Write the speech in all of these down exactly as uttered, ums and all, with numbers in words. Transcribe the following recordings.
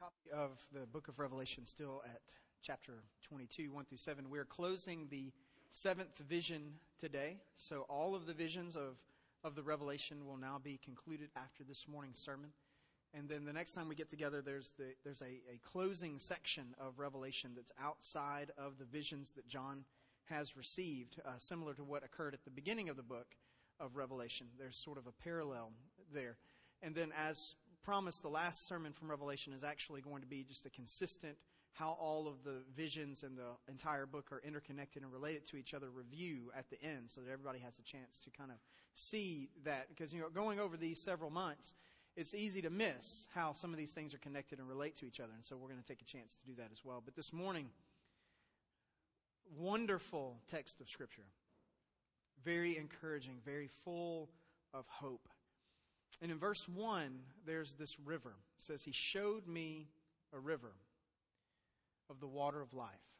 copy of the book of Revelation, still at chapter twenty-two, one through seven. We're closing the seventh vision today. So all of the visions of, of the Revelation will now be concluded after this morning's sermon. And then the next time we get together, there's the, there's a, a closing section of Revelation that's outside of the visions that John has received, uh, similar to what occurred at the beginning of the book of Revelation. There's sort of a parallel there. And then, as promised, the last sermon from Revelation is actually going to be just a consistent, how all of the visions and the entire book are interconnected and related to each other review at the end, so that everybody has a chance to kind of see that. Because, you know, going over these several months, it's easy to miss how some of these things are connected and relate to each other. And so we're going to take a chance to do that as well. But this morning, wonderful text of Scripture. Very encouraging, very full of hope. And in verse one, there's this river. It says, He showed me a river of the water of life.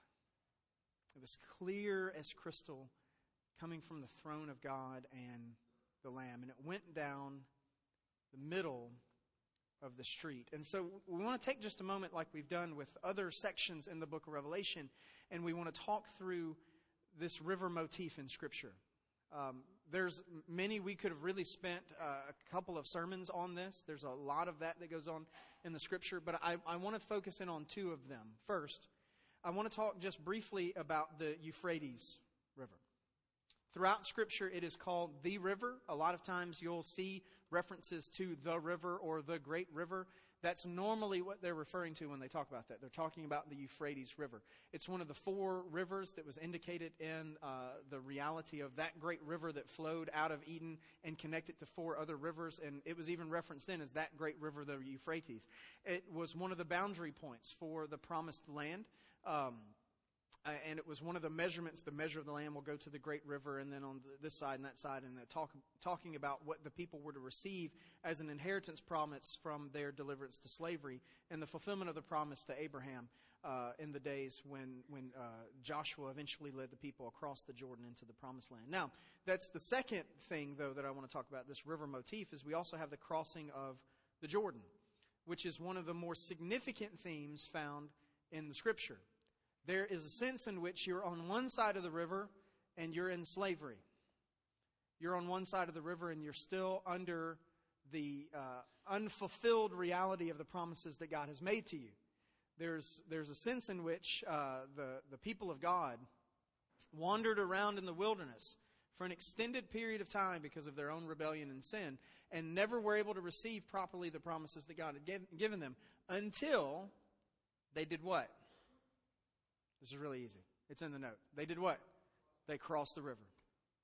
It was clear as crystal, coming from the throne of God and the Lamb. And it went down the middle of the street. And so we want to take just a moment, like we've done with other sections in the book of Revelation, and we want to talk through this river motif in Scripture. Um, there's many, we could have really spent uh, a couple of sermons on this. There's a lot of that that goes on in the Scripture, but I, I want to focus in on two of them. First, I want to talk just briefly about the Euphrates River. Throughout Scripture, it is called the river. A lot of times you'll see references to the river or the great river. That's normally what they're referring to when they talk about that. They're talking about the Euphrates River. It's one of the four rivers that was indicated in uh, the reality of that great river that flowed out of Eden and connected to four other rivers. And it was even referenced then as that great river, the Euphrates. It was one of the boundary points for the promised land. Um Uh, and it was one of the measurements. The measure of the land will go to the great river, and then on the, this side and that side, and the talk, talking about what the people were to receive as an inheritance promise from their deliverance to slavery, and the fulfillment of the promise to Abraham uh, in the days when when uh, Joshua eventually led the people across the Jordan into the promised land. Now, that's the second thing, though, that I want to talk about. This river motif is we also have the crossing of the Jordan, which is one of the more significant themes found in the Scripture. There is a sense in which you're on one side of the river and you're in slavery. You're on one side of the river and you're still under the uh, unfulfilled reality of the promises that God has made to you. There's there's a sense in which uh, the, the people of God wandered around in the wilderness for an extended period of time because of their own rebellion and sin, and never were able to receive properly the promises that God had give, given them until they did what? This is really easy. It's in the note. They did what? They crossed the river.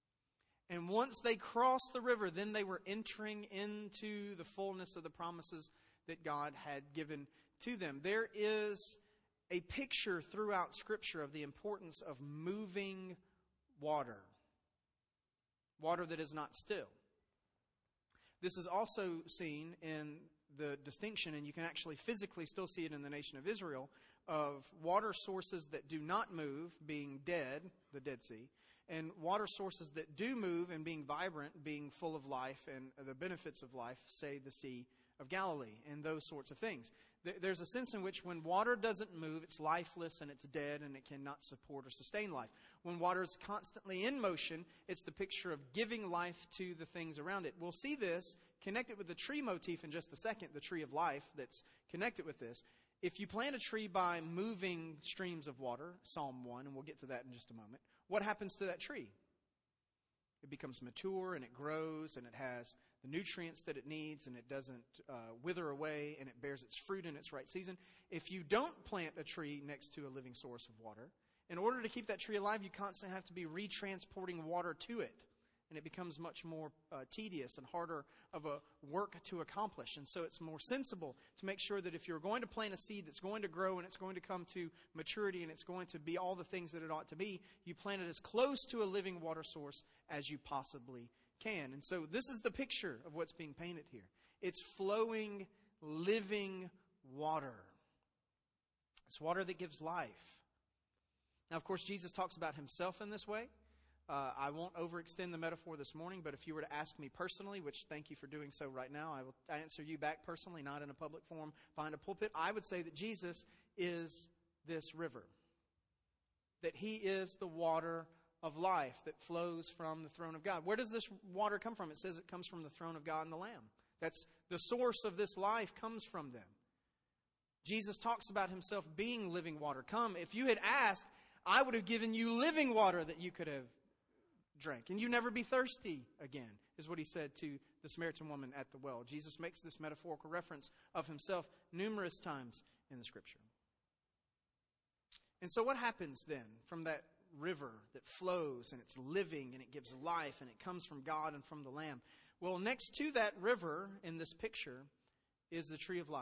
And once they crossed the river, then they were entering into the fullness of the promises that God had given to them. There is a picture throughout Scripture of the importance of moving water. Water that is not still. This is also seen in the distinction, and you can actually physically still see it in the nation of Israel, of water sources that do not move being dead, the Dead Sea, and water sources that do move and being vibrant, being full of life and the benefits of life, say the Sea of Galilee, and those sorts of things. There's a sense in which when water doesn't move, it's lifeless and it's dead and it cannot support or sustain life. When water is constantly in motion, it's the picture of giving life to the things around it. We'll see this connected with the tree motif in just a second, the tree of life that's connected with this. If you plant a tree by moving streams of water, Psalm one, and we'll get to that in just a moment, what happens to that tree? It becomes mature and it grows and it has the nutrients that it needs and it doesn't uh, wither away and it bears its fruit in its right season. If you don't plant a tree next to a living source of water, in order to keep that tree alive, you constantly have to be retransporting water to it. And it becomes much more uh, tedious and harder of a work to accomplish. And so it's more sensible to make sure that if you're going to plant a seed that's going to grow and it's going to come to maturity and it's going to be all the things that it ought to be, you plant it as close to a living water source as you possibly can. And so this is the picture of what's being painted here. It's flowing, living water. It's water that gives life. Now, of course, Jesus talks about himself in this way. Uh, I won't overextend the metaphor this morning, but if you were to ask me personally, which thank you for doing so right now, I will answer you back personally, not in a public forum, behind a pulpit. I would say that Jesus is this river, that he is the water of life that flows from the throne of God. Where does this water come from? It says it comes from the throne of God and the Lamb. That's the source of this life comes from them. Jesus talks about himself being living water. Come, if you had asked, I would have given you living water that you could have drank, and you never be thirsty again, is what he said to the Samaritan woman at the well. Jesus makes this metaphorical reference of himself numerous times in the Scripture. And so what happens then from that river that flows and it's living and it gives life and it comes from God and from the Lamb? Well, next to that river in this picture is the tree of life.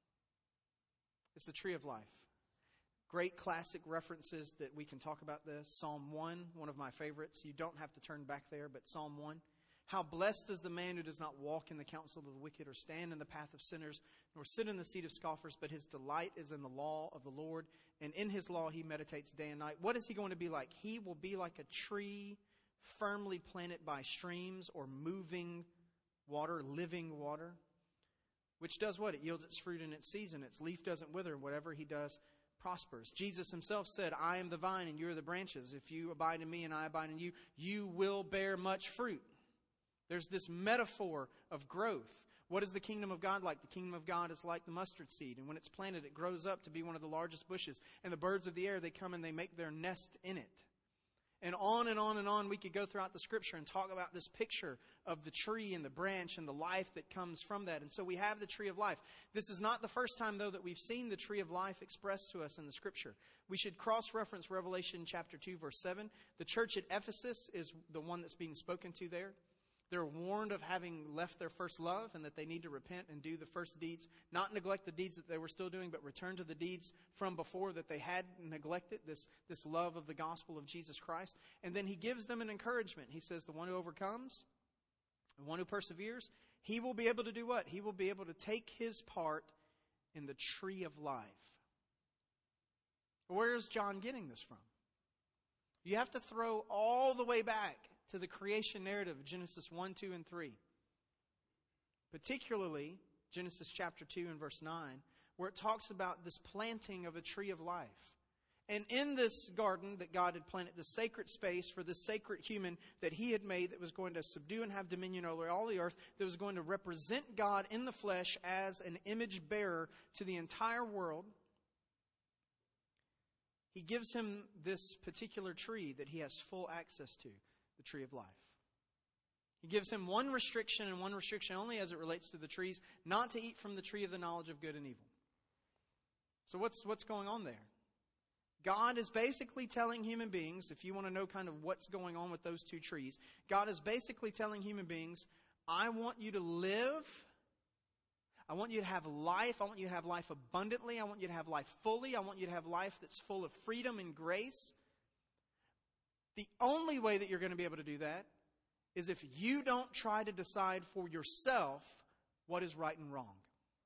It's the tree of life. Great classic references that we can talk about this. Psalm one, one of my favorites. You don't have to turn back there, but Psalm one. How blessed is the man who does not walk in the counsel of the wicked or stand in the path of sinners, nor sit in the seat of scoffers, but his delight is in the law of the Lord, and in his law he meditates day and night. What is he going to be like? He will be like a tree firmly planted by streams or moving water, living water, which does what? It yields its fruit in its season. Its leaf doesn't wither, and whatever he does prospers. Jesus himself said, I am the vine and you are the branches. If you abide in me and I abide in you, you will bear much fruit. There's this metaphor of growth. What is the kingdom of God like? The kingdom of God is like the mustard seed. And when it's planted, it grows up to be one of the largest bushes. And the birds of the air, they come and they make their nest in it. And on and on and on we could go throughout the Scripture and talk about this picture of the tree and the branch and the life that comes from that. And so we have the tree of life. This is not the first time, though, that we've seen the tree of life expressed to us in the Scripture. We should cross-reference Revelation chapter two, verse seven. The church at Ephesus is the one that's being spoken to there. They're warned of having left their first love and that they need to repent and do the first deeds. Not neglect the deeds that they were still doing, but return to the deeds from before that they had neglected, this, this love of the gospel of Jesus Christ. And then he gives them an encouragement. He says the one who overcomes, the one who perseveres, he will be able to do what? He will be able to take his part in the tree of life. Where is John getting this from? You have to throw all the way back to the creation narrative of Genesis one, two, and three. Particularly Genesis chapter two and verse nine, where it talks about this planting of a tree of life. And in this garden that God had planted, the sacred space for this sacred human that he had made that was going to subdue and have dominion over all the earth, that was going to represent God in the flesh as an image bearer to the entire world, he gives him this particular tree that he has full access to. The tree of life. He gives him one restriction and one restriction only as it relates to the trees, not to eat from the tree of the knowledge of good and evil. So what's what's going on there? God is basically telling human beings, if you want to know kind of what's going on with those two trees, God is basically telling human beings, I want you to live, I want you to have life, I want you to have life abundantly, I want you to have life fully, I want you to have life that's full of freedom and grace. The only way that you're going to be able to do that is if you don't try to decide for yourself what is right and wrong.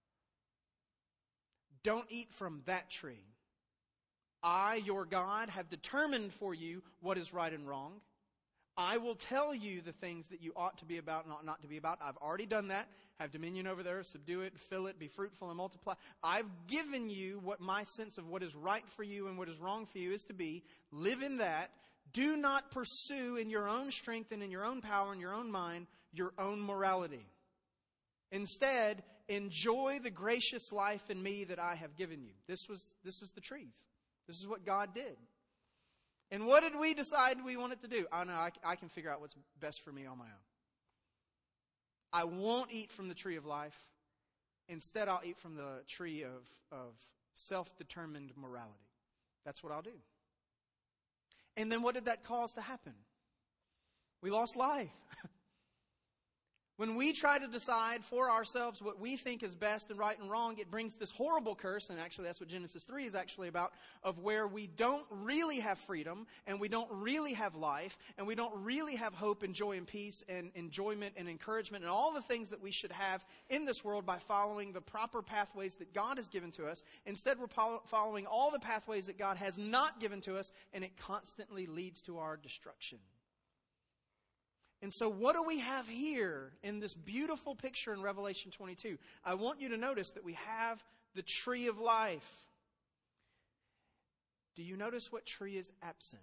Don't eat from that tree. I, your God, have determined for you what is right and wrong. I will tell you the things that you ought to be about and ought not to be about. I've already done that. Have dominion over there, subdue it, fill it, be fruitful and multiply. I've given you what my sense of what is right for you and what is wrong for you is to be. Live in that. Do not pursue in your own strength and in your own power and your own mind your own morality. Instead, enjoy the gracious life in me that I have given you. This was, this was the trees. This is what God did. And what did we decide we wanted to do? Oh no, I, I can figure out what's best for me on my own. I won't eat from the tree of life. Instead, I'll eat from the tree of, of self-determined morality. That's what I'll do. And then what did that cause to happen? We lost life. When we try to decide for ourselves what we think is best and right and wrong, it brings this horrible curse, and actually that's what Genesis three is actually about, of where we don't really have freedom, and we don't really have life, and we don't really have hope and joy and peace and enjoyment and encouragement and all the things that we should have in this world by following the proper pathways that God has given to us. Instead, we're following all the pathways that God has not given to us, and it constantly leads to our destruction. And so what do we have here in this beautiful picture in Revelation twenty-two? I want you to notice that we have the tree of life. Do you notice what tree is absent?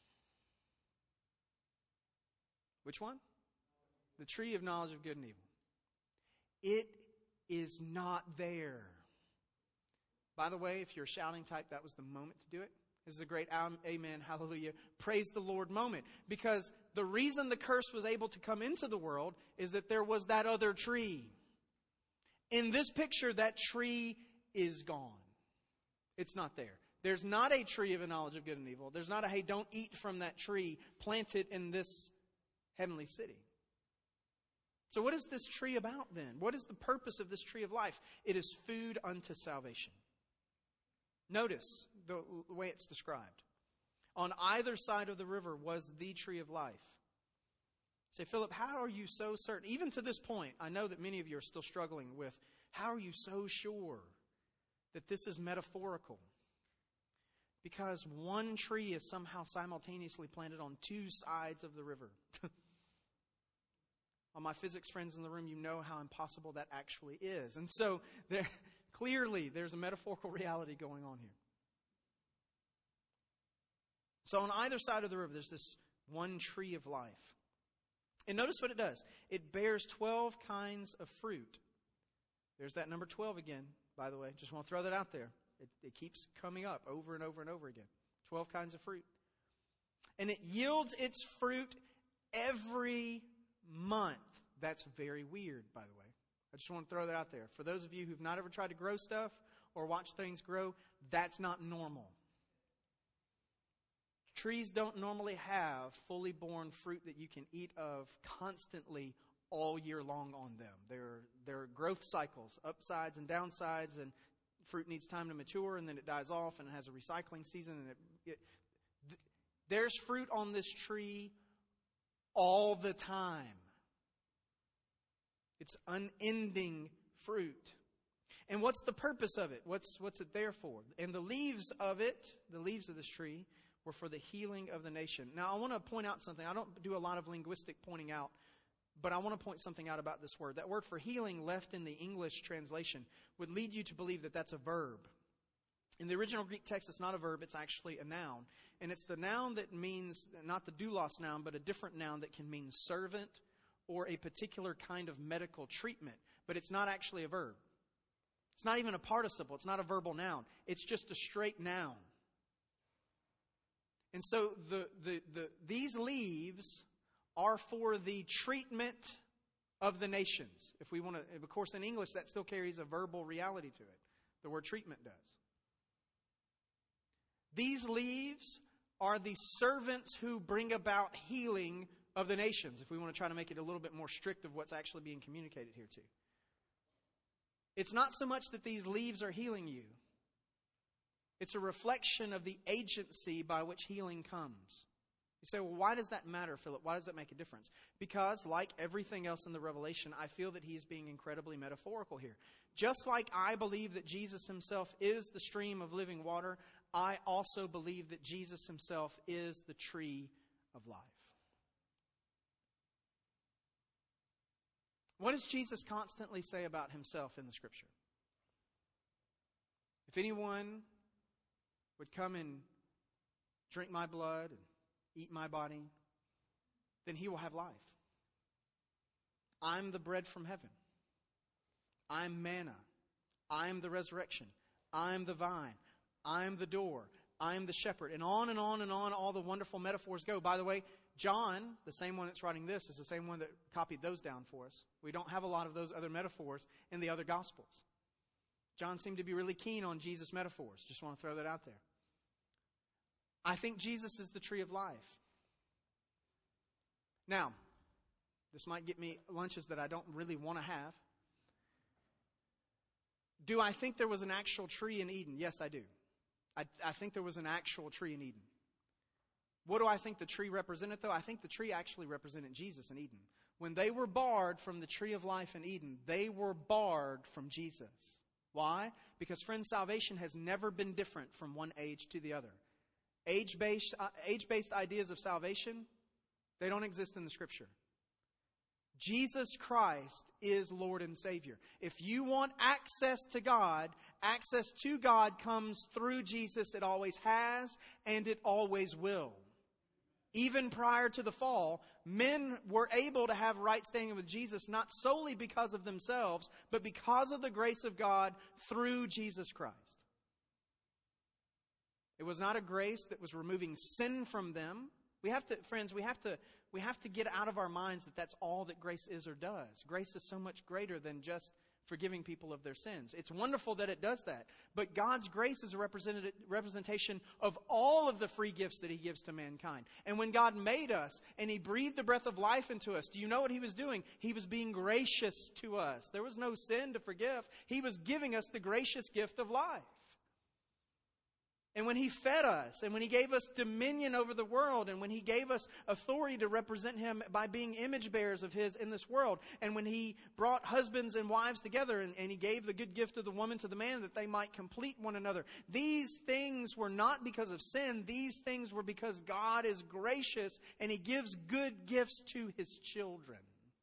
Which one? The tree of knowledge of good and evil. It is not there. By the way, if you're a shouting type, that was the moment to do it. This is a great amen, hallelujah, praise the Lord moment. Because the reason the curse was able to come into the world is that there was that other tree. In this picture, that tree is gone. It's not there. There's not a tree of a knowledge of good and evil. There's not a, hey, don't eat from that tree planted in this heavenly city. So what is this tree about then? What is the purpose of this tree of life? It is food unto salvation. Notice the, the way it's described. On either side of the river was the tree of life. Say, Philip, how are you so certain? Even to this point, I know that many of you are still struggling with, how are you so sure that this is metaphorical? Because one tree is somehow simultaneously planted on two sides of the river. All my physics friends in the room, you know how impossible that actually is. And so, there, clearly, there's a metaphorical reality going on here. So on either side of the river, there's this one tree of life. And notice what it does. It bears twelve kinds of fruit. There's that number twelve again, by the way. Just want to throw that out there. It, it keeps coming up over and over and over again. twelve kinds of fruit. And it yields its fruit every month. That's very weird, by the way. I just want to throw that out there. For those of you who've not ever tried to grow stuff or watch things grow, that's not normal. Trees don't normally have fully born fruit that you can eat of constantly all year long on them. There, there are growth cycles, upsides and downsides, and fruit needs time to mature, and then it dies off, and it has a recycling season. And it, it, th- there's fruit on this tree all the time. It's unending fruit. And what's the purpose of it? What's, what's it there for? And the leaves of it, the leaves of this tree, were for the healing of the nation. Now, I want to point out something. I don't do a lot of linguistic pointing out, but I want to point something out about this word. That word for healing left in the English translation would lead you to believe that that's a verb. In the original Greek text, it's not a verb, it's actually a noun. And it's the noun that means, not the doulos noun, but a different noun that can mean servant or a particular kind of medical treatment. But it's not actually a verb. It's not even a participle. It's not a verbal noun. It's just a straight noun. And so the, the, the, these leaves are for the treatment of the nations. If we want to, of course, in English, that still carries a verbal reality to it. The word treatment does. These leaves are the servants who bring about healing of the nations, if we want to try to make it a little bit more strict of what's actually being communicated here too. It's not so much that these leaves are healing you. It's a reflection of the agency by which healing comes. You say, well, why does that matter, Philip? Why does that make a difference? Because, like everything else in the Revelation, I feel that he's being incredibly metaphorical here. Just like I believe that Jesus himself is the stream of living water, I also believe that Jesus himself is the tree of life. What does Jesus constantly say about himself in the Scripture? If anyone would come and drink my blood and eat my body, then he will have life. I'm the bread from heaven. I'm manna. I'm the resurrection. I'm the vine. I'm the door. I'm the shepherd. And on and on and on all the wonderful metaphors go. By the way, John, the same one that's writing this, is the same one that copied those down for us. We don't have a lot of those other metaphors in the other Gospels. John seemed to be really keen on Jesus' metaphors. Just want to throw that out there. I think Jesus is the tree of life. Now, this might get me lunches that I don't really want to have. Do I think there was an actual tree in Eden? Yes, I do. I, I think there was an actual tree in Eden. What do I think the tree represented, though? I think the tree actually represented Jesus in Eden. When they were barred from the tree of life in Eden, they were barred from Jesus. Why? Because, friends, salvation has never been different from one age to the other. Age-based, uh, age-based ideas of salvation, they don't exist in the Scripture. Jesus Christ is Lord and Savior. If you want access to God, access to God comes through Jesus. It always has, and it always will. Even prior to the fall, men were able to have right standing with Jesus, not solely because of themselves, but because of the grace of God through Jesus Christ. It was not a grace that was removing sin from them. We have to, friends, we have to, we have to get out of our minds that that's all that grace is or does. Grace is so much greater than just forgiving people of their sins. It's wonderful that it does that. But God's grace is a representation of all of the free gifts that He gives to mankind. And when God made us and He breathed the breath of life into us, do you know what He was doing? He was being gracious to us. There was no sin to forgive. He was giving us the gracious gift of life. And when He fed us, and when He gave us dominion over the world, and when He gave us authority to represent Him by being image bearers of His in this world, and when He brought husbands and wives together, and, and He gave the good gift of the woman to the man that they might complete one another, these things were not because of sin. These things were because God is gracious, and He gives good gifts to His children.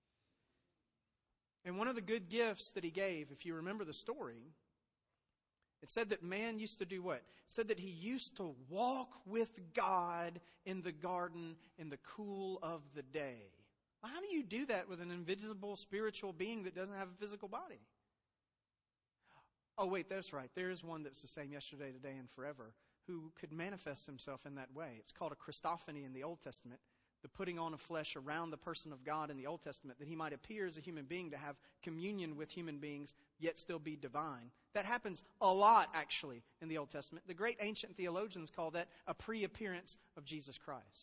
And one of the good gifts that He gave, if you remember the story, it said that man used to do what? It said that he used to walk with God in the garden in the cool of the day. Well, how do you do that with an invisible spiritual being that doesn't have a physical body? Oh, wait, that's right. There is one that's the same yesterday, today, and forever who could manifest himself in that way. It's called a Christophany in the Old Testament, the putting on of flesh around the person of God in the Old Testament, that He might appear as a human being to have communion with human beings, yet still be divine. That happens a lot, actually, in the Old Testament. The great ancient theologians call that a pre-appearance of Jesus Christ.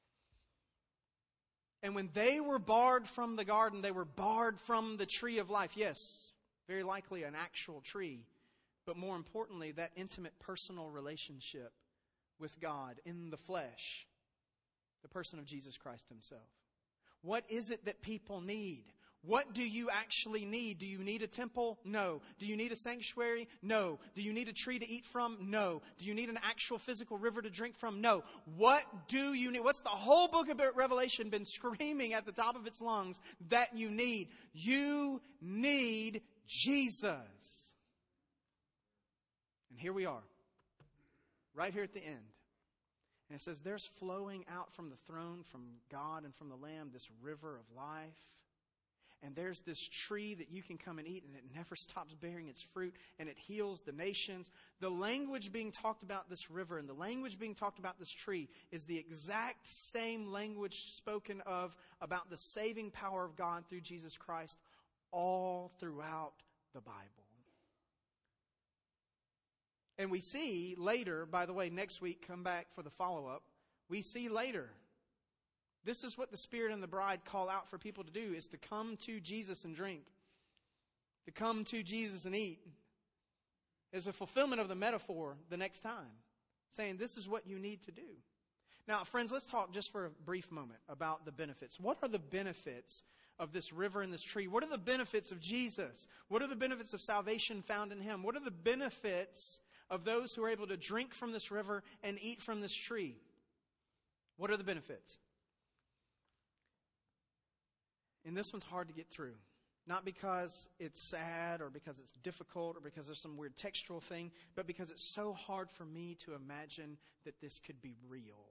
And when they were barred from the garden, they were barred from the tree of life. Yes, very likely an actual tree, but more importantly, that intimate personal relationship with God in the flesh. The person of Jesus Christ Himself. What is it that people need? What do you actually need? Do you need a temple? No. Do you need a sanctuary? No. Do you need a tree to eat from? No. Do you need an actual physical river to drink from? No. What do you need? What's the whole book of Revelation been screaming at the top of its lungs that you need? You need Jesus. And here we are, right here at the end. And it says, there's flowing out from the throne, from God and from the Lamb, this river of life. And there's this tree that you can come and eat, and it never stops bearing its fruit, and it heals the nations. The language being talked about this river and the language being talked about this tree is the exact same language spoken of about the saving power of God through Jesus Christ all throughout the Bible. And we see later, by the way, next week, come back for the follow-up. We see later, this is what the Spirit and the bride call out for people to do, is to come to Jesus and drink. To come to Jesus and eat. Is a fulfillment of the metaphor the next time. Saying this is what you need to do. Now, friends, let's talk just for a brief moment about the benefits. What are the benefits of this river and this tree? What are the benefits of Jesus? What are the benefits of salvation found in Him? What are the benefits of those who are able to drink from this river and eat from this tree? What are the benefits? And this one's hard to get through. Not because it's sad or because it's difficult or because there's some weird textual thing, but because it's so hard for me to imagine that this could be real.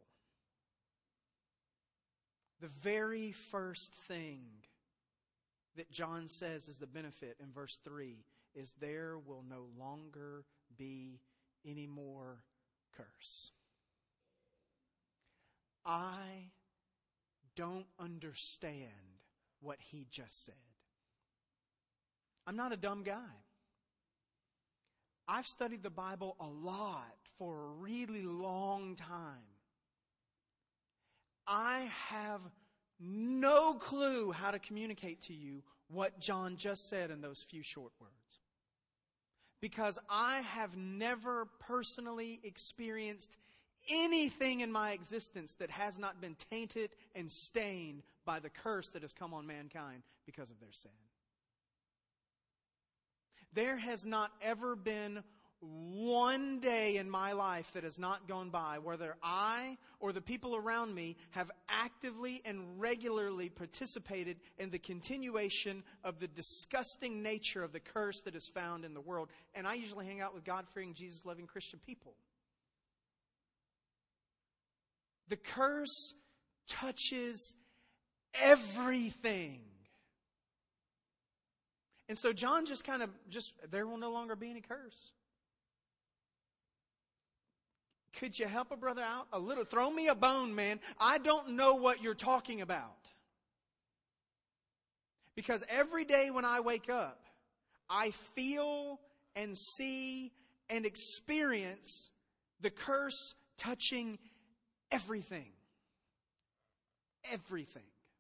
The very first thing that John says is the benefit in verse three is there will no longer be any more curse. I don't understand what he just said. I'm not a dumb guy. I've studied the Bible a lot for a really long time. I have no clue how to communicate to you what John just said in those few short words. Because I have never personally experienced anything in my existence that has not been tainted and stained by the curse that has come on mankind because of their sin. There has not ever been one day in my life that has not gone by, whether I or the people around me have actively and regularly participated in the continuation of the disgusting nature of the curse that is found in the world. And I usually hang out with God-fearing, Jesus-loving Christian people. The curse touches everything. And so John just kind of, just there will no longer be any curse. Could you help a brother out a little? Throw me a bone, man. I don't know what you're talking about. Because every day when I wake up, I feel and see and experience the curse touching everything. Everything.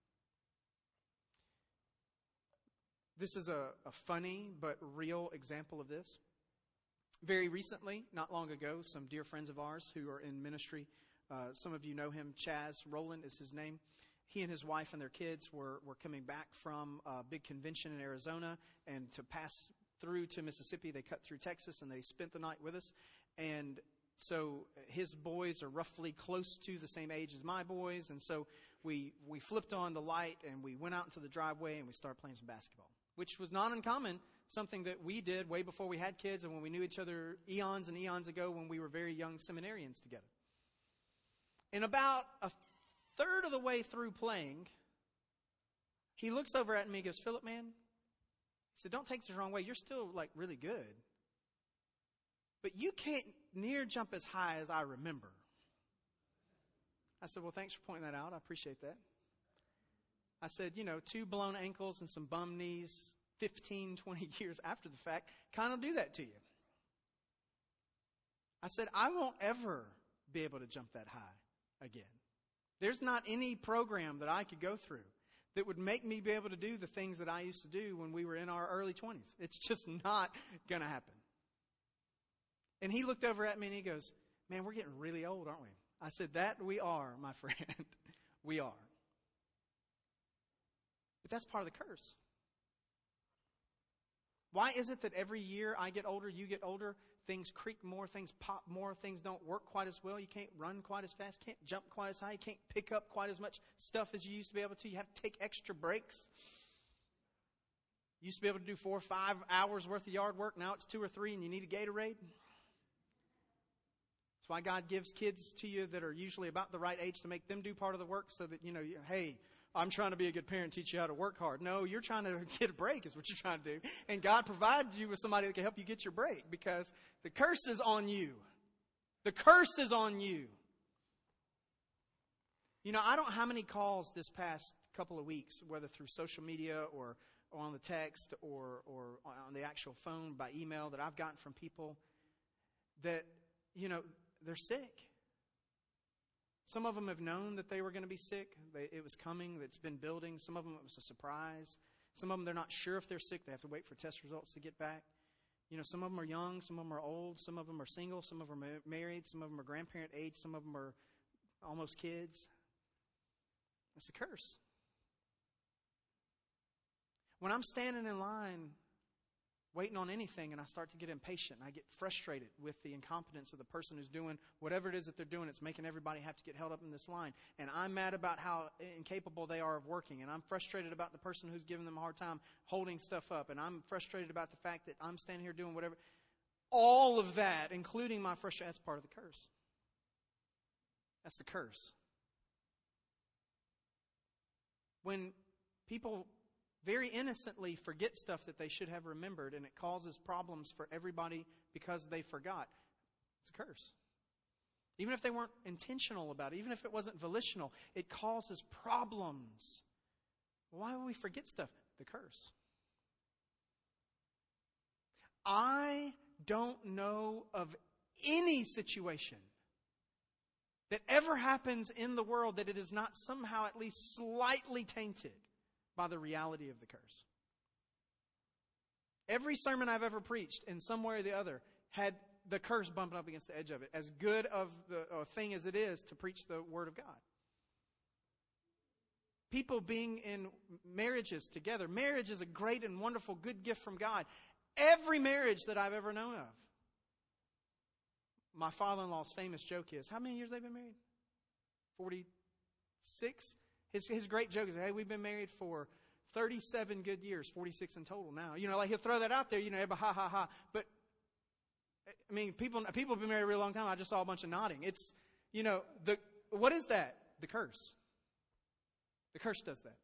This is a, a funny but real example of this. Very recently, not long ago, some dear friends of ours who are in ministry, uh, some of you know him, Chaz Rowland is his name. He and his wife and their kids were, were coming back from a big convention in Arizona, and to pass through to Mississippi, they cut through Texas, and they spent the night with us. And so his boys are roughly close to the same age as my boys, and so we, we flipped on the light, and we went out into the driveway, and we started playing some basketball, which was not uncommon. Something that we did way before we had kids and when we knew each other eons and eons ago when we were very young seminarians together. And about a third of the way through playing, he looks over at me and goes, "Philip, man," he said, "don't take this the wrong way. You're still like really good. But you can't near jump as high as I remember." I said, "Well, thanks for pointing that out. I appreciate that." I said, you know, two blown ankles and some bum knees fifteen, twenty years after the fact kind of do that to you. I said, I won't ever be able to jump that high again. There's not any program that I could go through that would make me be able to do the things that I used to do when we were in our early twenties. It's just not going to happen. And he looked over at me and he goes, "Man, we're getting really old, aren't we?" I said, "That we are, my friend. We are." But that's part of the curse. Why is it that every year I get older, you get older, things creak more, things pop more, things don't work quite as well, you can't run quite as fast, can't jump quite as high, you can't pick up quite as much stuff as you used to be able to, you have to take extra breaks. You used to be able to do four or five hours worth of yard work, now it's two or three and you need a Gatorade. That's why God gives kids to you that are usually about the right age to make them do part of the work so that, you know, hey, I'm trying to be a good parent, teach you how to work hard. No, you're trying to get a break is what you're trying to do. And God provides you with somebody that can help you get your break because the curse is on you. The curse is on you. You know, I don't know how many calls this past couple of weeks, whether through social media or, or on the text or, or on the actual phone by email that I've gotten from people that, you know, they're sick. Some of them have known that they were going to be sick. They, it was coming. It's been building. Some of them, it was a surprise. Some of them, they're not sure if they're sick. They have to wait for test results to get back. You know, some of them are young. Some of them are old. Some of them are single. Some of them are married. Some of them are grandparent age. Some of them are almost kids. It's a curse. When I'm standing in line waiting on anything and I start to get impatient and I get frustrated with the incompetence of the person who's doing whatever it is that they're doing, it's making everybody have to get held up in this line. And I'm mad about how incapable they are of working. And I'm frustrated about the person who's giving them a hard time holding stuff up. And I'm frustrated about the fact that I'm standing here doing whatever. All of that, including my frustration, that's part of the curse. That's the curse. When people very innocently forget stuff that they should have remembered, and it causes problems for everybody because they forgot. It's a curse. Even if they weren't intentional about it, even if it wasn't volitional, it causes problems. Why would we forget stuff? The curse. I don't know of any situation that ever happens in the world that it is not somehow at least slightly tainted by the reality of the curse. Every sermon I've ever preached in some way or the other had the curse bumping up against the edge of it, as good of the a thing as it is to preach the Word of God. People being in marriages together. Marriage is a great and wonderful, good gift from God. Every marriage that I've ever known of my father-in-law's famous joke is, how many years they've been married? forty-six? His, his great joke is, hey, we've been married for thirty-seven good years, forty-six in total now. You know, like he'll throw that out there, you know, everybody, ha, ha, ha. But, I mean, people people have been married a real long time. I just saw a bunch of nodding. It's, you know, the what is that? The curse. The curse does that.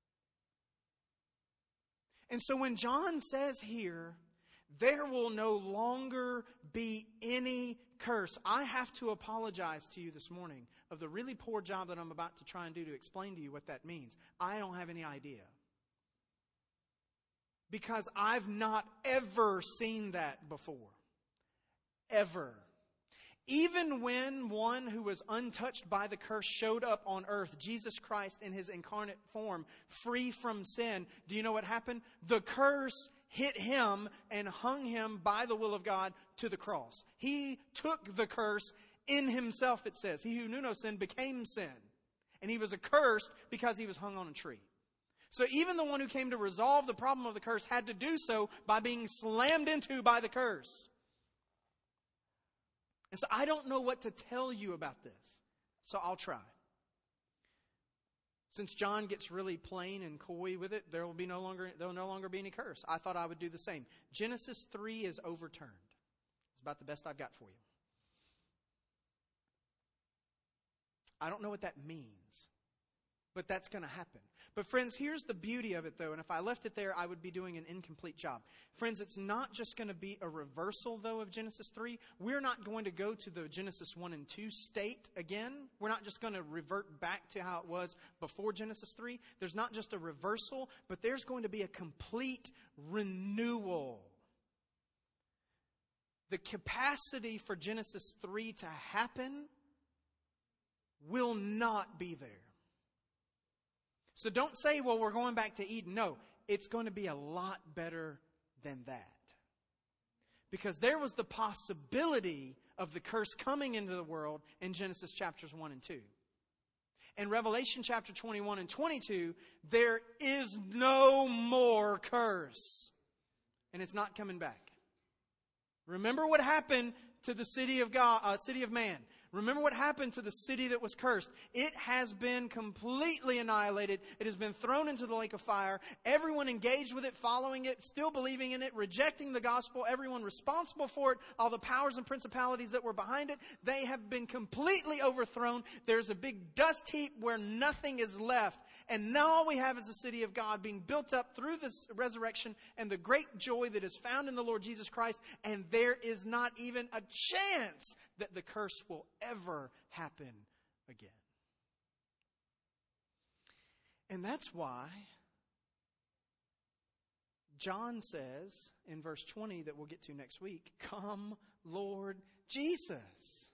And so when John says here, there will no longer be any curse, I have to apologize to you this morning of the really poor job that I'm about to try and do to explain to you what that means. I don't have any idea. Because I've not ever seen that before. Ever. Even when one who was untouched by the curse showed up on earth, Jesus Christ in his incarnate form, free from sin, do you know what happened? The curse hit him and hung him by the will of God to the cross. He took the curse in himself, it says. He who knew no sin became sin. And he was accursed because he was hung on a tree. So even the one who came to resolve the problem of the curse had to do so by being slammed into by the curse. And so I don't know what to tell you about this. So I'll try. Since John gets really plain and coy with it, there will be no longer there will no longer be any curse. I thought I would do the same. Genesis three is overturned. It's about the best I've got for you. I don't know what that means, but that's going to happen. But friends, here's the beauty of it, though, and if I left it there, I would be doing an incomplete job. Friends, it's not just going to be a reversal, though, of Genesis three. We're not going to go to the Genesis one and two state again. We're not just going to revert back to how it was before Genesis three. There's not just a reversal, but there's going to be a complete renewal. The capacity for Genesis three to happen will not be there. So don't say, well, we're going back to Eden. No, it's going to be a lot better than that. Because there was the possibility of the curse coming into the world in Genesis chapters one and two. In Revelation chapter twenty-one and twenty-two, there is no more curse. And it's not coming back. Remember what happened to the city of God, uh, city of man. Remember what happened to the city that was cursed. It has been completely annihilated. It has been thrown into the lake of fire. Everyone engaged with it, following it, still believing in it, rejecting the gospel. Everyone responsible for it, all the powers and principalities that were behind it, they have been completely overthrown. There's a big dust heap where nothing is left. And now all we have is the city of God being built up through this resurrection and the great joy that is found in the Lord Jesus Christ. And there is not even a chance that the curse will ever happen again. And that's why John says in verse twenty that we'll get to next week, "Come, Lord Jesus."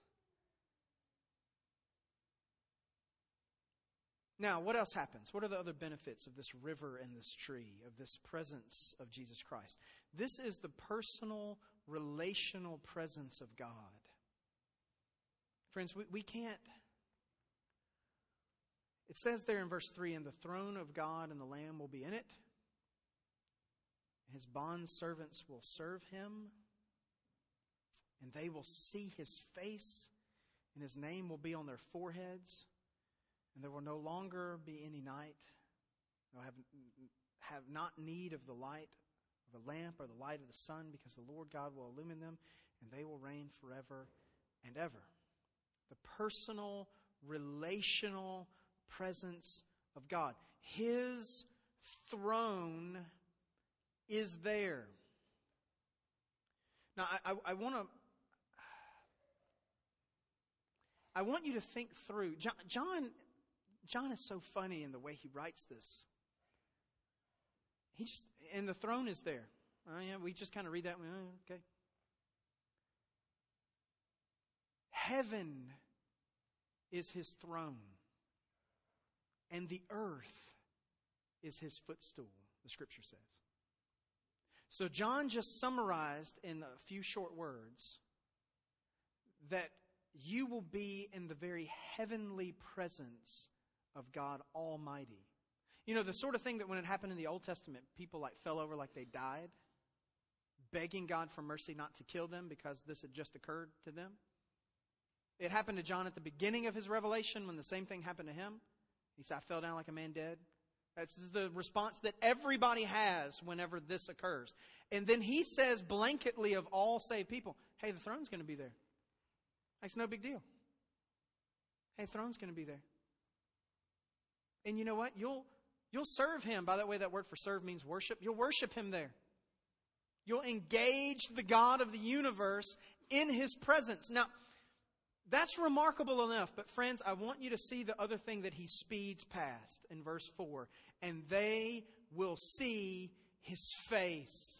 Now, what else happens? What are the other benefits of this river and this tree, of this presence of Jesus Christ? This is the personal, relational presence of God. Friends, we, we can't... It says there in verse three, "And the throne of God and the Lamb will be in it. His bondservants will serve him. And they will see his face, and his name will be on their foreheads. And there will no longer be any night. They'll have, have not need of the light of a lamp or the light of the sun, because the Lord God will illumine them, and they will reign forever and ever." The personal, relational presence of God. His throne is there. Now, I, I, I want to... I want you to think through. John, John, John is so funny in the way he writes this. He just, and the throne is there. Oh, yeah, we just kind of read that. Oh, okay. Heaven is his throne, and the earth is his footstool, the scripture says. So John just summarized in a few short words that you will be in the very heavenly presence of God Almighty. You know, the sort of thing that when it happened in the Old Testament, people like fell over like they died, begging God for mercy not to kill them because this had just occurred to them. It happened to John at the beginning of his revelation when the same thing happened to him. He said, I fell down like a man dead. That's the response that everybody has whenever this occurs. And then he says blanketly of all saved people, hey, the throne's going to be there. It's no big deal. Hey, the throne's going to be there. And you know what? You'll, you'll serve him. By the way, that word for serve means worship. You'll worship him there. You'll engage the God of the universe in his presence. Now, that's remarkable enough, but friends, I want you to see the other thing that he speeds past in verse four. And they will see his face.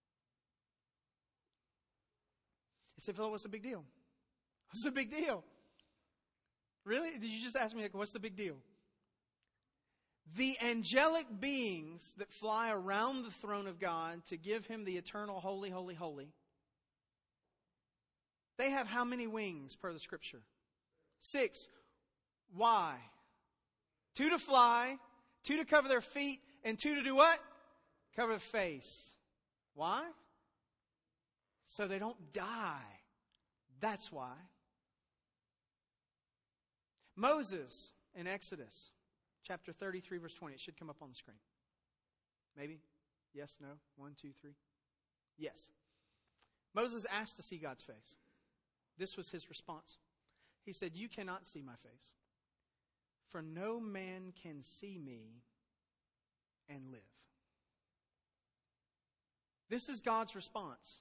You say, Philip, what's the big deal? What's the big deal? Really? Did you just ask me, like, what's the big deal? The angelic beings that fly around the throne of God to give him the eternal holy, holy, holy, they have how many wings per the scripture? Six. Why? Two to fly, two to cover their feet, and two to do what? Cover the face. Why? So they don't die. That's why. Moses in Exodus chapter thirty-three, verse twenty. It should come up on the screen. Maybe? Yes, no? One, two, three. Yes. Moses asked to see God's face. This was his response. He said, you cannot see my face, for no man can see me and live. This is God's response.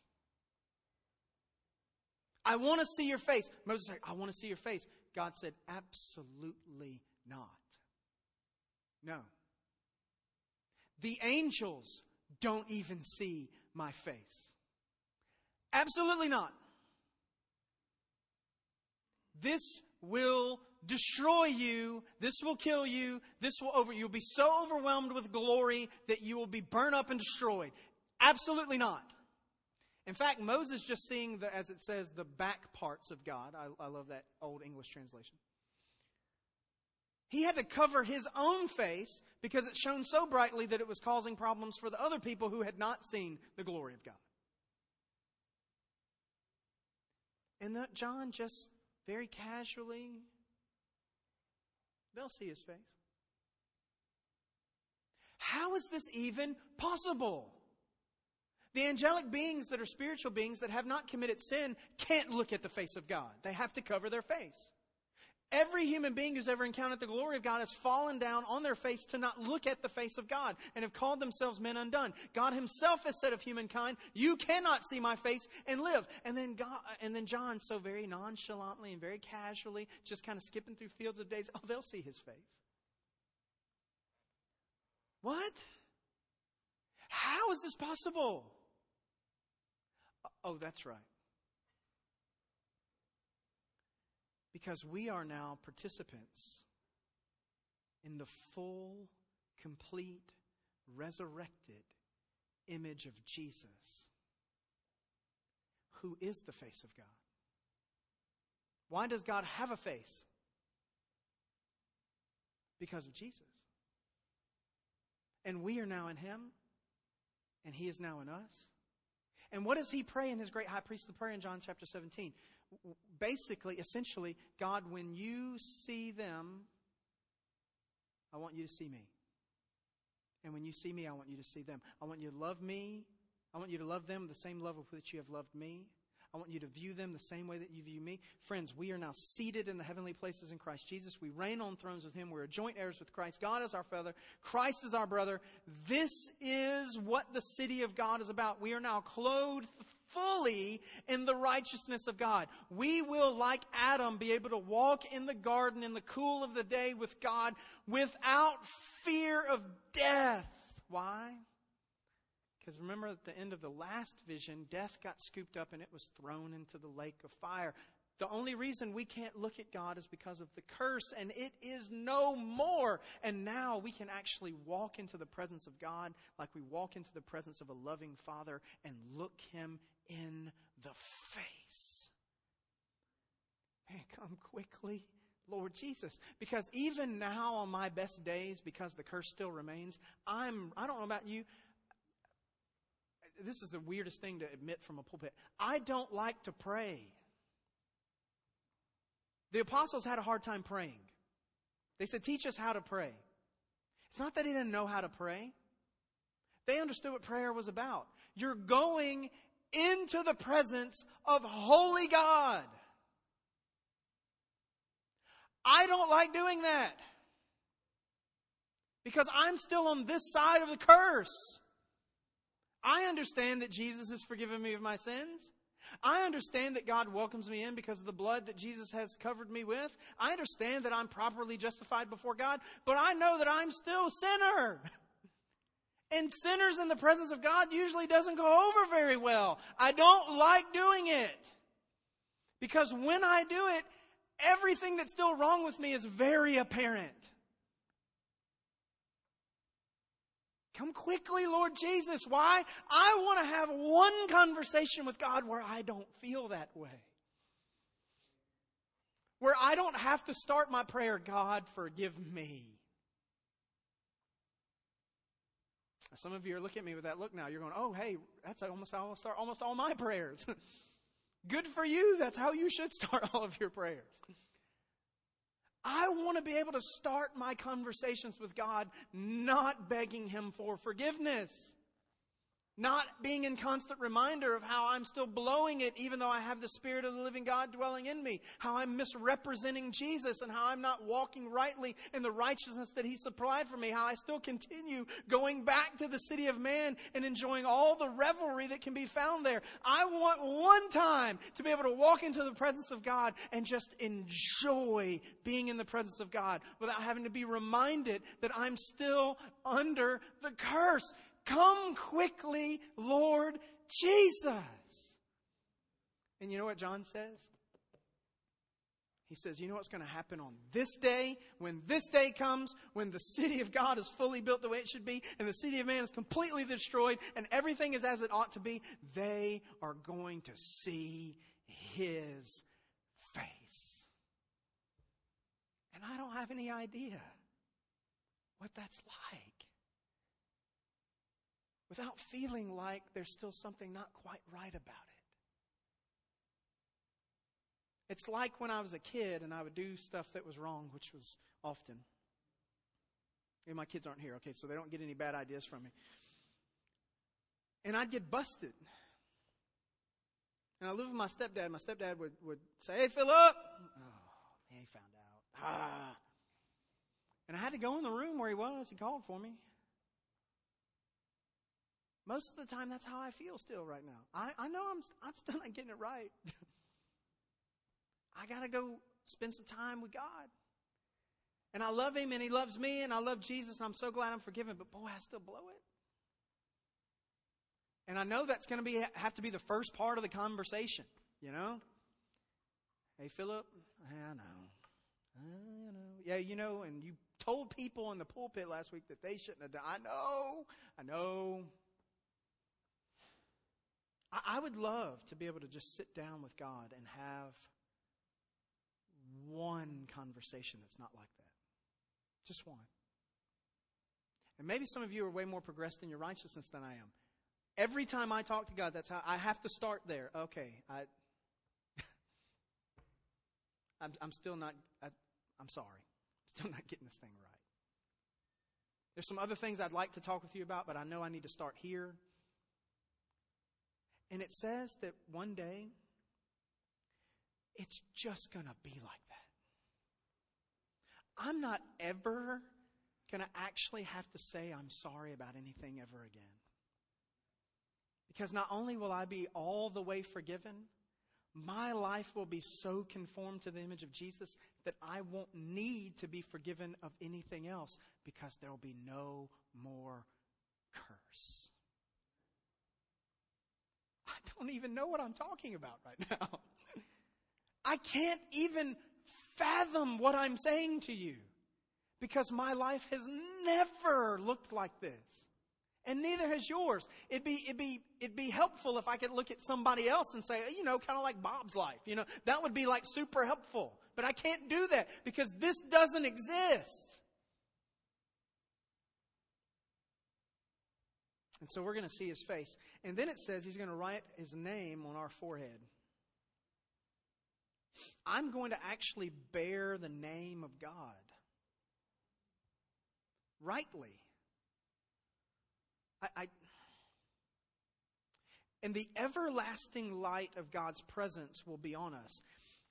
I want to see your face. Moses said, I want to see your face. God said, absolutely not. No. The angels don't even see my face. Absolutely not. This will destroy you. This will kill you. This will over. You'll be so overwhelmed with glory that you will be burned up and destroyed. Absolutely not. In fact, Moses just seeing, the, as it says, the back parts of God. I, I love that old English translation. He had to cover his own face because it shone so brightly that it was causing problems for the other people who had not seen the glory of God. And that John just very casually, they'll see his face. How is this even possible? The angelic beings that are spiritual beings that have not committed sin can't look at the face of God. They have to cover their face. Every human being who's ever encountered the glory of God has fallen down on their face to not look at the face of God and have called themselves men undone. God himself has said of humankind, you cannot see my face and live. And then God, and then John, so very nonchalantly and very casually, just kind of skipping through fields of days, oh, they'll see his face. What? How is this possible? Oh, that's right. Because we are now participants in the full, complete, resurrected image of Jesus, who is the face of God. Why does God have a face? Because of Jesus. And we are now in him, and he is now in us. And what does he pray in his great high priestly prayer in John chapter seventeen? Basically, essentially, God, when you see them, I want you to see me. And when you see me, I want you to see them. I want you to love me. I want you to love them the same love with which you have loved me. I want you to view them the same way that you view me. Friends, we are now seated in the heavenly places in Christ Jesus. We reign on thrones with him. We're joint heirs with Christ. God is our Father. Christ is our brother. This is what the city of God is about. We are now clothed fully in the righteousness of God. We will, like Adam, be able to walk in the garden in the cool of the day with God without fear of death. Why? Because remember at the end of the last vision, death got scooped up and it was thrown into the lake of fire. The only reason we can't look at God is because of the curse, and it is no more. And now we can actually walk into the presence of God like we walk into the presence of a loving Father and look him in the face. Man, come quickly, Lord Jesus. Because even now on my best days, because the curse still remains, I'm, I don't know about you, this is the weirdest thing to admit from a pulpit. I don't like to pray. The apostles had a hard time praying. They said, teach us how to pray. It's not that they didn't know how to pray. They understood what prayer was about. You're going into the presence of holy God. I don't like doing that. Because I'm still on this side of the curse. I understand that Jesus has forgiven me of my sins. I understand that God welcomes me in because of the blood that Jesus has covered me with. I understand that I'm properly justified before God. But I know that I'm still a sinner. And sinners in the presence of God usually doesn't go over very well. I don't like doing it. Because when I do it, everything that's still wrong with me is very apparent. Come quickly, Lord Jesus. Why? I want to have one conversation with God where I don't feel that way. Where I don't have to start my prayer, God, forgive me. Some of you are looking at me with that look now. You're going, oh, hey, that's almost how I'll start almost all my prayers. Good for you. That's how you should start all of your prayers. I want to be able to start my conversations with God not begging Him for forgiveness. Not being in constant reminder of how I'm still blowing it even though I have the Spirit of the living God dwelling in me. How I'm misrepresenting Jesus and how I'm not walking rightly in the righteousness that He supplied for me. How I still continue going back to the city of man and enjoying all the revelry that can be found there. I want one time to be able to walk into the presence of God and just enjoy being in the presence of God without having to be reminded that I'm still under the curse. Come quickly, Lord Jesus. And you know what John says? He says, you know what's going to happen on this day? When this day comes, when the city of God is fully built the way it should be, and the city of man is completely destroyed, and everything is as it ought to be, they are going to see His face. And I don't have any idea what that's like. Without feeling like there's still something not quite right about it. It's like when I was a kid and I would do stuff that was wrong, which was often. And my kids aren't here, okay, so they don't get any bad ideas from me. And I'd get busted. And I lived with my stepdad. My stepdad would, would say, hey, Philip. Oh, man, he found out. Ah. And I had to go in the room where he was. He called for me. Most of the time, that's how I feel still right now. I, I know I'm, I'm still not getting it right. I got to go spend some time with God. And I love Him and He loves me and I love Jesus and I'm so glad I'm forgiven. But boy, I still blow it. And I know that's going to be have to be the first part of the conversation, you know. Hey, Philip, I know. I know. Yeah, you know, and you told people in the pulpit last week that they shouldn't have done. I know. I know. I would love to be able to just sit down with God and have one conversation that's not like that. Just one. And maybe some of you are way more progressed in your righteousness than I am. Every time I talk to God, that's how I have to start there. Okay, I, I'm, I'm still not, I, I'm sorry. I'm still not getting this thing right. There's some other things I'd like to talk with you about, but I know I need to start here. And it says that one day, it's just going to be like that. I'm not ever going to actually have to say I'm sorry about anything ever again. Because not only will I be all the way forgiven, my life will be so conformed to the image of Jesus that I won't need to be forgiven of anything else because there will be no more curse. I don't even know what I'm talking about right now. I can't even fathom what I'm saying to you because my life has never looked like this. And neither has yours. It'd be, it'd be, it'd be helpful if I could look at somebody else and say, you know, kind of like Bob's life. You know, that would be like super helpful. But I can't do that because this doesn't exist. And so we're going to see His face. And then it says He's going to write His name on our forehead. I'm going to actually bear the name of God rightly. I, I and the everlasting light of God's presence will be on us.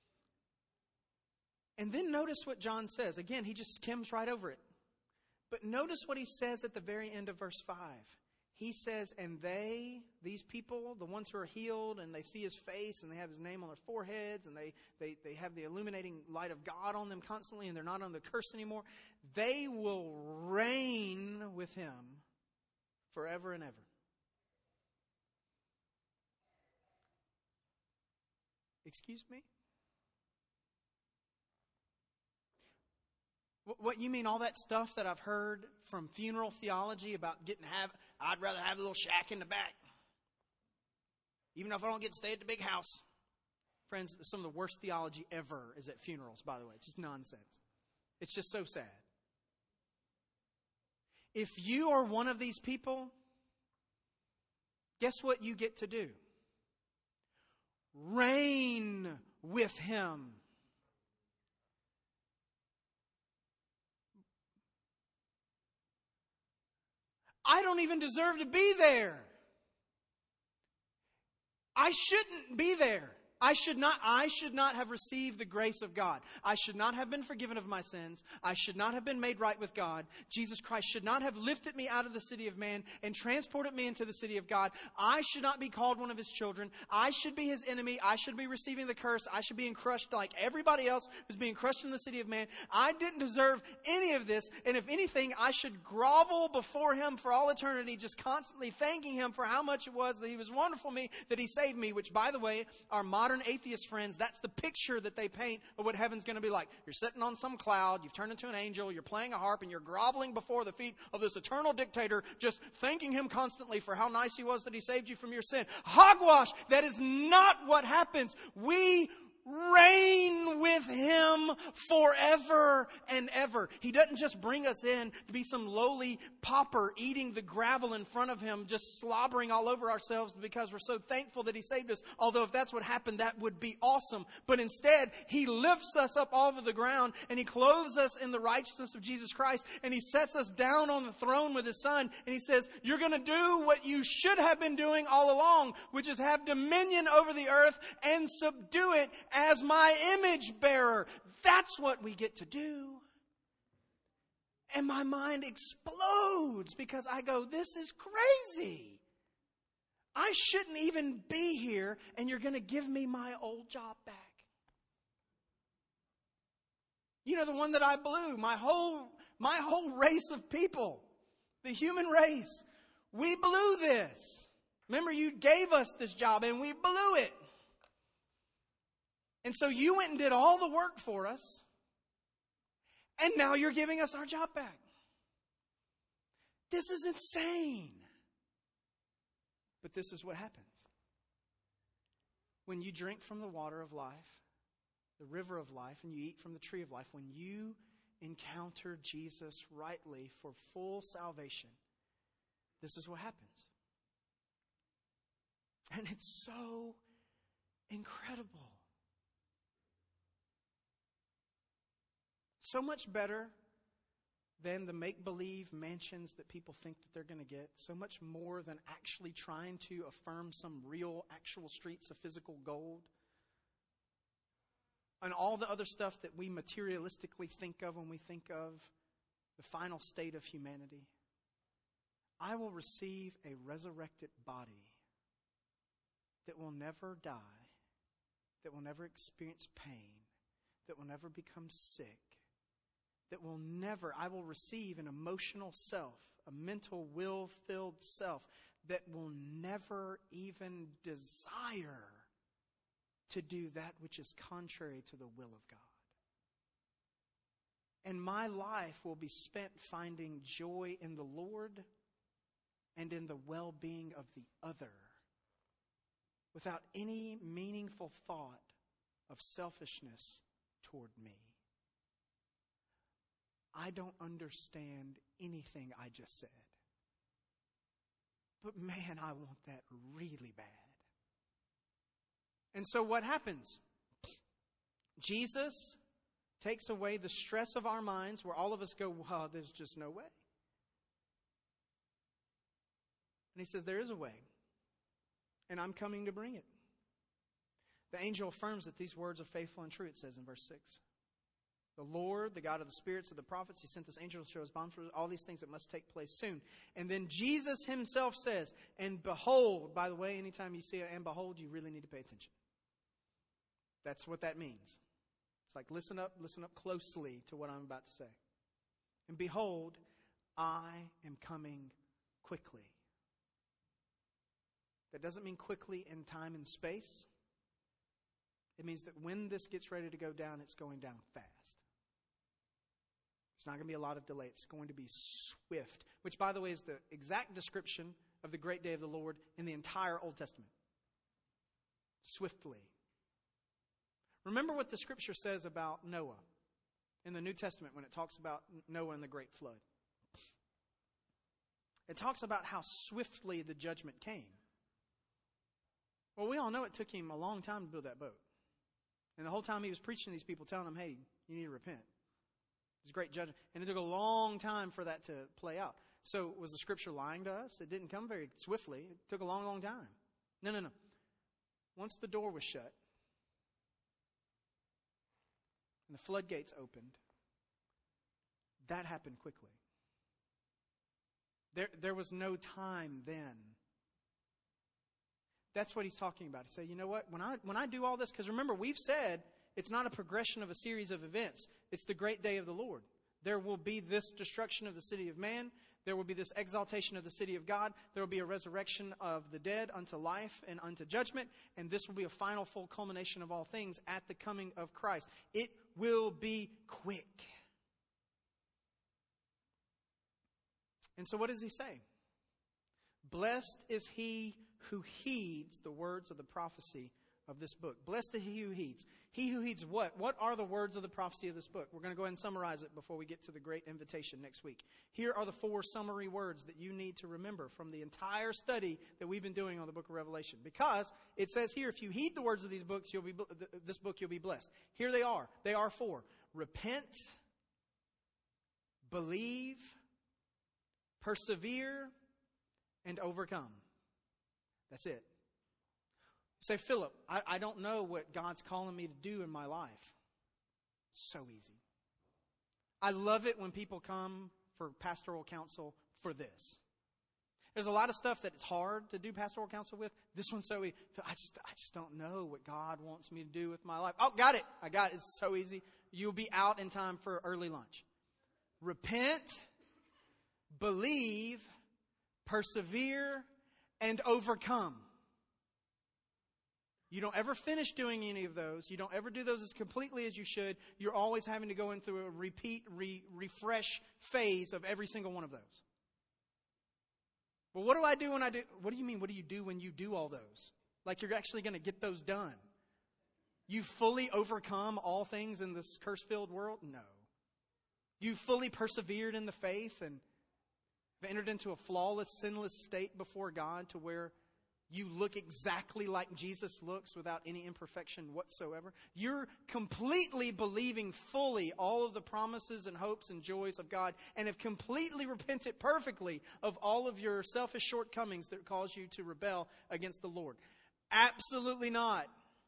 And then notice what John says. Again, he just skims right over it. But notice what he says at the very end of verse five. He says, and they, these people, the ones who are healed, and they see his face, and they have his name on their foreheads, and they, they, they have the illuminating light of God on them constantly, and they're not under the curse anymore, they will reign with him forever and ever. Excuse me? What, you mean all that stuff that I've heard from funeral theology about getting have? I'd rather have a little shack in the back, even if I don't get to stay at the big house. Friends, some of the worst theology ever is at funerals, by the way. It's just nonsense. It's just so sad. If you are one of these people, guess what you get to do? Reign with him. I don't even deserve to be there. I shouldn't be there. I should not, I should not have received the grace of God. I should not have been forgiven of my sins. I should not have been made right with God. Jesus Christ should not have lifted me out of the city of man and transported me into the city of God. I should not be called one of his children. I should be his enemy. I should be receiving the curse. I should be crushed like everybody else who's being crushed in the city of man. I didn't deserve any of this. And if anything, I should grovel before him for all eternity, just constantly thanking him for how much it was that he was wonderful to me, that he saved me, which, by the way, our modern atheist friends, that's the picture that they paint of what heaven's going to be like. You're sitting on some cloud, you've turned into an angel, you're playing a harp, and you're groveling before the feet of this eternal dictator, just thanking him constantly for how nice he was that he saved you from your sin. Hogwash! That is not what happens. We reign with him forever and ever. He doesn't just bring us in to be some lowly pauper eating the gravel in front of him, just slobbering all over ourselves because we're so thankful that he saved us. Although if that's what happened, that would be awesome. But instead, he lifts us up off of the ground and he clothes us in the righteousness of Jesus Christ, and he sets us down on the throne with his son, and he says, you're going to do what you should have been doing all along, which is have dominion over the earth and subdue it as my image bearer. That's what we get to do. And my mind explodes because I go, this is crazy. I shouldn't even be here, and you're going to give me my old job back. You know, the one that I blew, my whole, my whole race of people, the human race, we blew this. Remember, you gave us this job, and we blew it. And so you went and did all the work for us. And now you're giving us our job back. This is insane. But this is what happens. When you drink from the water of life, the river of life, and you eat from the tree of life, when you encounter Jesus rightly for full salvation, this is what happens. And it's so incredible. So much better than the make-believe mansions that people think that they're going to get. So much more than actually trying to affirm some real, actual streets of physical gold. And all the other stuff that we materialistically think of when we think of the final state of humanity. I will receive a resurrected body that will never die, that will never experience pain, that will never become sick, that will never, I will receive an emotional self, a mental will-filled self that will never even desire to do that which is contrary to the will of God. And my life will be spent finding joy in the Lord and in the well-being of the other without any meaningful thought of selfishness toward me. I don't understand anything I just said. But man, I want that really bad. And so what happens? Jesus takes away the stress of our minds where all of us go, wow, there's just no way. And he says, there is a way. And I'm coming to bring it. The angel affirms that these words are faithful and true, it says in verse six. The Lord, the God of the spirits of the prophets, he sent this angel to show his bond for all these things that must take place soon. And then Jesus himself says, and behold, by the way, anytime you see it, and behold, you really need to pay attention. That's what that means. It's like, listen up, listen up closely to what I'm about to say. And behold, I am coming quickly. That doesn't mean quickly in time and space. It means that when this gets ready to go down, it's going down fast. There's not going to be a lot of delay. It's going to be swift, which, by the way, is the exact description of the great day of the Lord in the entire Old Testament. Swiftly. Remember what the Scripture says about Noah in the New Testament when it talks about Noah and the great flood. It talks about how swiftly the judgment came. Well, we all know it took him a long time to build that boat. And the whole time he was preaching to these people, telling them, hey, you need to repent. It was a great judgment. And it took a long time for that to play out. So was the Scripture lying to us? It didn't come very swiftly. It took a long, long time. No, no, no. Once the door was shut and the floodgates opened, that happened quickly. There, there was no time then. That's what he's talking about. He said, you know what? When I when I do all this, because remember, we've said it's not a progression of a series of events. It's the great day of the Lord. There will be this destruction of the city of man. There will be this exaltation of the city of God. There will be a resurrection of the dead unto life and unto judgment. And this will be a final full culmination of all things at the coming of Christ. It will be quick. And so what does he say? Blessed is he who heeds the words of the prophecy of this book. Blessed is he who heeds. He who heeds what? What are the words of the prophecy of this book? We're going to go ahead and summarize it before we get to the great invitation next week. Here are the four summary words that you need to remember from the entire study that we've been doing on the book of Revelation. Because it says here, if you heed the words of these books, you'll be this book, you'll be blessed. Here they are. They are four. Repent, believe, persevere, and overcome. That's it. Say, Philip, I, I don't know what God's calling me to do in my life. So easy. I love it when people come for pastoral counsel for this. There's a lot of stuff that it's hard to do pastoral counsel with. This one's so easy. I just, I just don't know what God wants me to do with my life. Oh, got it. I got it. It's so easy. You'll be out in time for early lunch. Repent, believe, persevere, and overcome. You don't ever finish doing any of those. You don't ever do those as completely as you should. You're always having to go in through a repeat, re- refresh phase of every single one of those. But what do I do when I do? What do you mean, what do you do when you do all those? Like you're actually going to get those done. You fully overcome all things in this curse-filled world? No. You fully persevered in the faith and entered into a flawless, sinless state before God to where you look exactly like Jesus looks without any imperfection whatsoever. You're completely believing fully all of the promises and hopes and joys of God and have completely repented perfectly of all of your selfish shortcomings that cause you to rebel against the Lord. Absolutely not.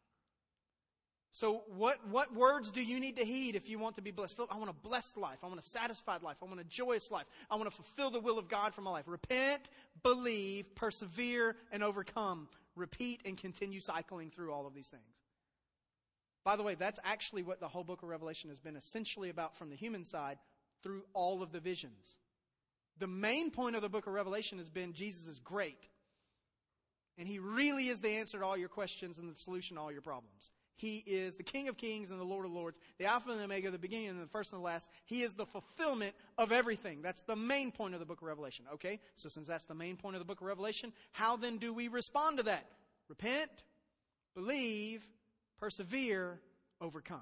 So what, what words do you need to heed if you want to be blessed? I want a blessed life. I want a satisfied life. I want a joyous life. I want to fulfill the will of God for my life. Repent, believe, persevere, and overcome. Repeat and continue cycling through all of these things. By the way, that's actually what the whole book of Revelation has been essentially about from the human side through all of the visions. The main point of the book of Revelation has been Jesus is great. And he really is the answer to all your questions and the solution to all your problems. He is the King of Kings and the Lord of Lords, the Alpha and the Omega, the beginning and the first and the last. He is the fulfillment of everything. That's the main point of the book of Revelation. Okay, so since that's the main point of the book of Revelation, how then do we respond to that? Repent, believe, persevere, overcome.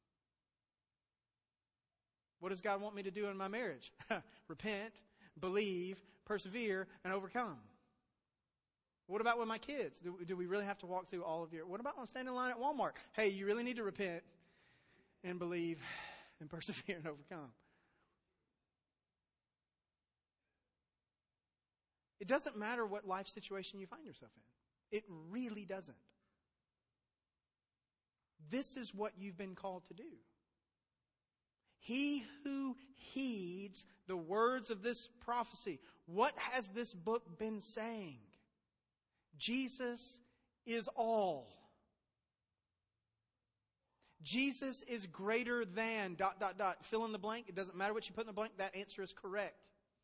What does God want me to do in my marriage? Repent, believe, persevere, and overcome. What about with my kids? Do, do we really have to walk through all of your... What about when I'm standing in line at Walmart? Hey, you really need to repent. and believe and persevere and overcome. It doesn't matter what life situation you find yourself in. It really doesn't. This is what you've been called to do. He who heeds the words of this prophecy. What has this book been saying? Jesus is all. Jesus is greater than, dot, dot, dot. Fill in the blank. It doesn't matter what you put in the blank. That answer is correct.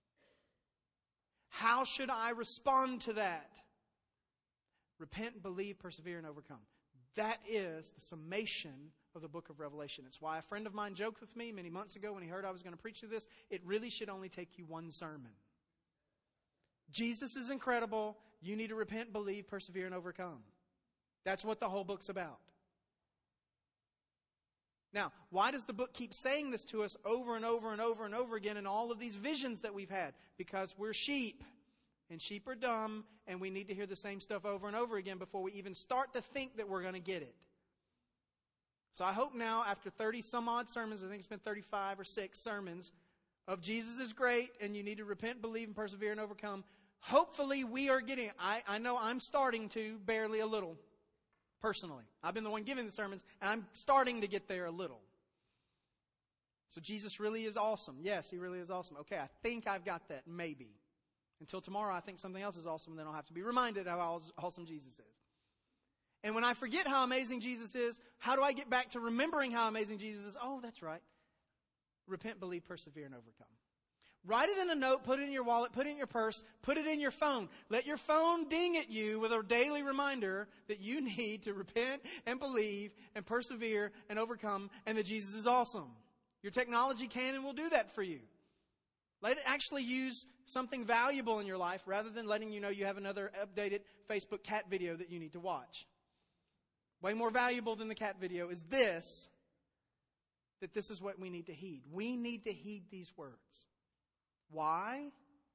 How should I respond to that? Repent, believe, persevere, and overcome. That is the summation of the book of Revelation. It's why a friend of mine joked with me many months ago when he heard I was going to preach through this. It really should only take you one sermon. Jesus is incredible. You need to repent, believe, persevere, and overcome. That's what the whole book's about. Now, why does the book keep saying this to us over and over and over and over again in all of these visions that we've had? Because we're sheep. And sheep are dumb, and we need to hear the same stuff over and over again before we even start to think that we're going to get it. So I hope now, after thirty some odd sermons, I think it's been thirty-five or six sermons, of Jesus is great, and you need to repent, believe, and persevere, and overcome. Hopefully we are getting, I, I know I'm starting to, barely a little, personally. I've been the one giving the sermons, and I'm starting to get there a little. So Jesus really is awesome. Yes, He really is awesome. Okay, I think I've got that, maybe. Until tomorrow, I think something else is awesome, then I'll have to be reminded of how awesome Jesus is. And when I forget how amazing Jesus is, how do I get back to remembering how amazing Jesus is? Oh, that's right. Repent, believe, persevere, and overcome. Write it in a note, put it in your wallet, put it in your purse, put it in your phone. Let your phone ding at you with a daily reminder that you need to repent and believe and persevere and overcome, and that Jesus is awesome. Your technology can and will do that for you. Let it actually use something valuable in your life rather than letting you know you have another updated Facebook cat video that you need to watch. Way more valuable than the cat video is this, that this is what we need to heed. We need to heed these words. Why?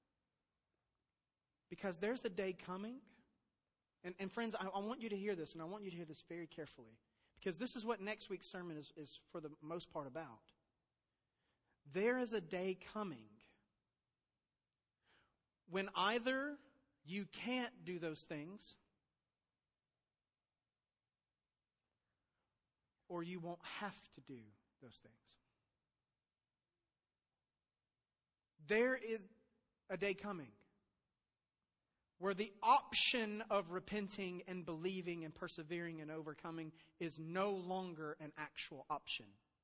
Because there's a day coming. And, and friends, I, I want you to hear this, and I want you to hear this very carefully. Because this is what next week's sermon is, is for the most part about. There is a day coming when either you can't do those things or you won't have to do those things. There is a day coming where the option of repenting and believing and persevering and overcoming is no longer an actual option.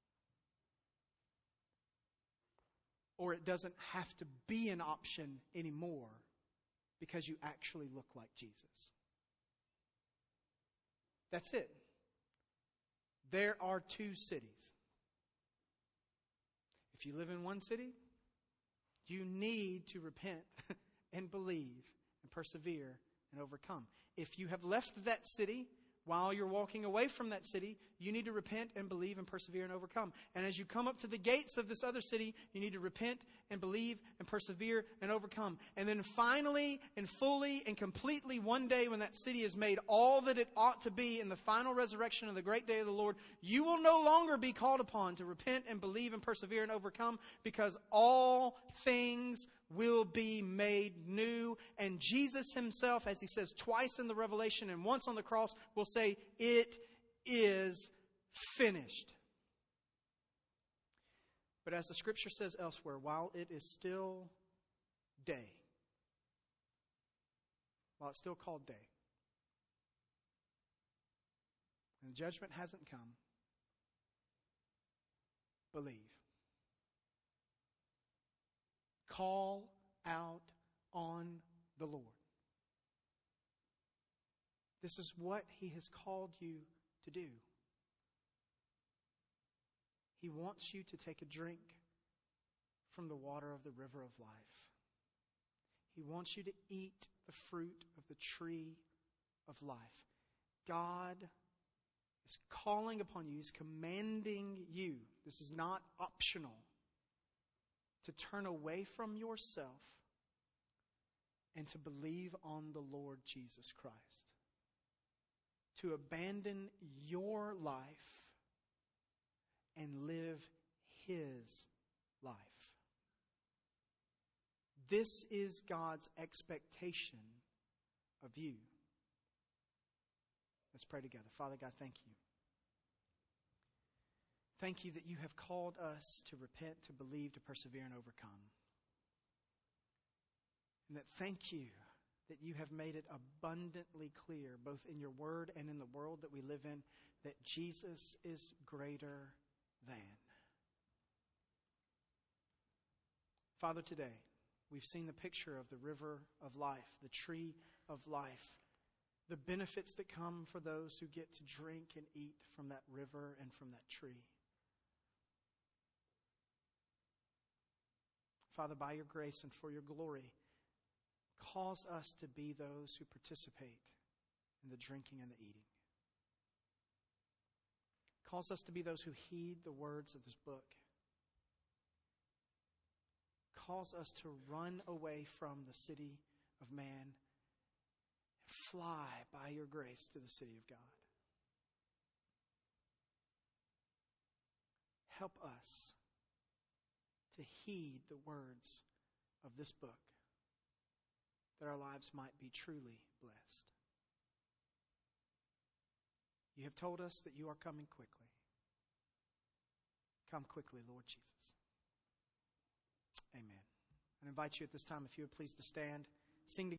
Or it doesn't have to be an option anymore because you actually look like Jesus. That's it. There are two cities. If you live in one city, you need to repent and believe and persevere and overcome. If you have left that city, while you're walking away from that city, you need to repent and believe and persevere and overcome. And as you come up to the gates of this other city, you need to repent and believe and persevere and overcome. And then finally and fully and completely one day when that city is made all that it ought to be in the final resurrection of the great day of the Lord, you will no longer be called upon to repent and believe and persevere and overcome because all things will be made new. And Jesus Himself, as He says twice in the Revelation and once on the cross, will say, "It is finished." But as the Scripture says elsewhere, while it is still day, while it's still called day, and the judgment hasn't come, believe. Call out on the Lord. This is what He has called you to do. He wants you to take a drink from the water of the river of life. He wants you to eat the fruit of the tree of life. God is calling upon you. He's commanding you. This is not optional. To turn away from yourself and to believe on the Lord Jesus Christ. To abandon your life and live His life. This is God's expectation of you. Let's pray together. Father God, thank you. Thank you that you have called us to repent, to believe, to persevere, and overcome. And that thank you that you have made it abundantly clear, both in your word and in the world that we live in, that Jesus is greater than. Father, today, we've seen the picture of the river of life, the tree of life, the benefits that come for those who get to drink and eat from that river and from that tree. Father, by your grace and for your glory, cause us to be those who participate in the drinking and the eating. Cause us to be those who heed the words of this book. Cause us to run away from the city of man and fly by your grace to the city of God. Help us to heed the words of this book, that our lives might be truly blessed. You have told us that you are coming quickly. Come quickly, Lord Jesus. Amen. I invite you at this time, if you would please to stand, sing together.